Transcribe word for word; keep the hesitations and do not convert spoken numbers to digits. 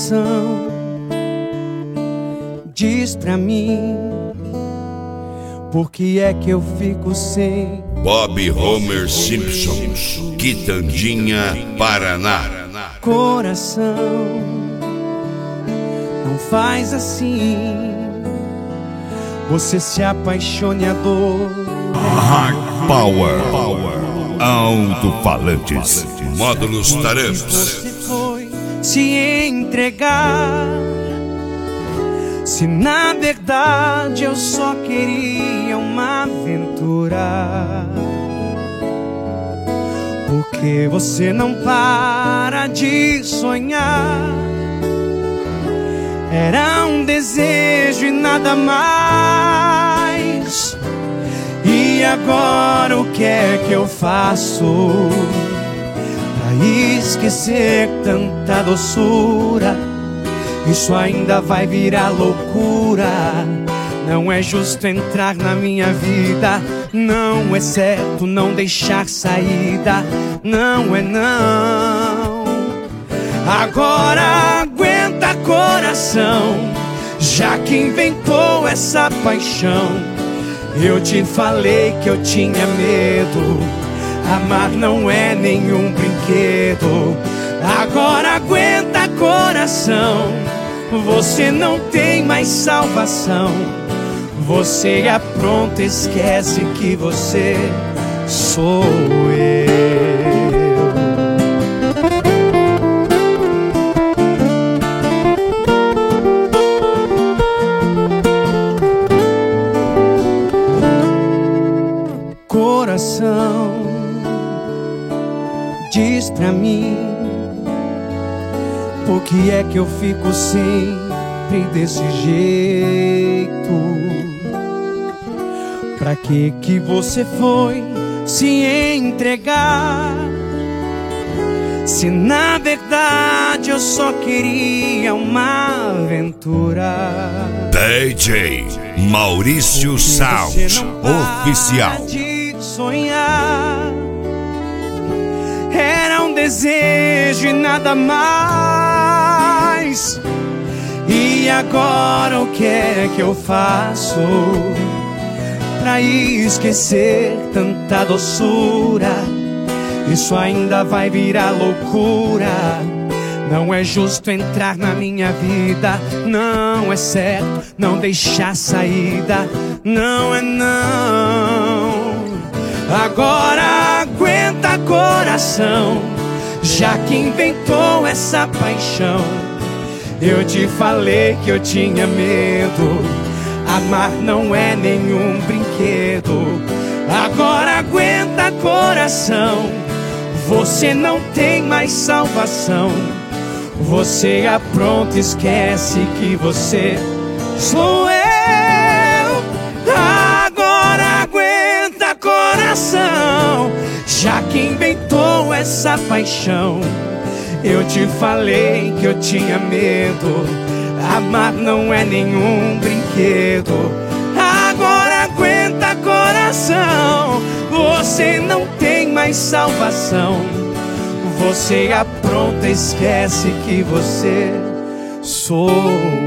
Coração, diz pra mim, por que é que eu fico sem? Bob Homer Simpson, Quitandinha, Paraná. Coração, não faz assim. Você se apaixone à dor. Hard Power, Power. Alto-falantes, Módulos Tarantos. Você foi se entregar, se na verdade eu só queria uma aventura. Porque você não para de sonhar. Era um desejo e nada mais. E agora o que é que eu faço pra esquecer tanta doçura? Isso ainda vai virar loucura. Não é justo entrar na minha vida, não é certo não deixar saída, não é não. Agora aguenta, coração, já que inventou essa paixão. Eu te falei que eu tinha medo, amar não é nenhum brinquedo. Agora aguenta, coração, você não tem mais salvação. Você apronta, esquece que você sou eu. Coração, diz pra mim, por que é que eu fico sempre desse jeito? Pra que que você foi se entregar, se na verdade eu só queria uma aventura? D J Maurício Sound Oficial. De sonhar, era um desejo e nada mais. E agora o que é que eu faço pra esquecer tanta doçura? Isso ainda vai virar loucura. Não é justo entrar na minha vida, não é certo não deixar saída, não é não. Agora aguenta, coração, já que inventou essa paixão. Eu te falei que eu tinha medo, amar não é nenhum brinquedo. Agora aguenta, coração, você não tem mais salvação. Você apronta, esquece que você sou eu. Agora aguenta, coração, já que inventou essa paixão. Eu te falei que eu tinha medo, amar não é nenhum brinquedo. Agora aguenta, coração, você não tem mais salvação. Você apronta, esquece que você sou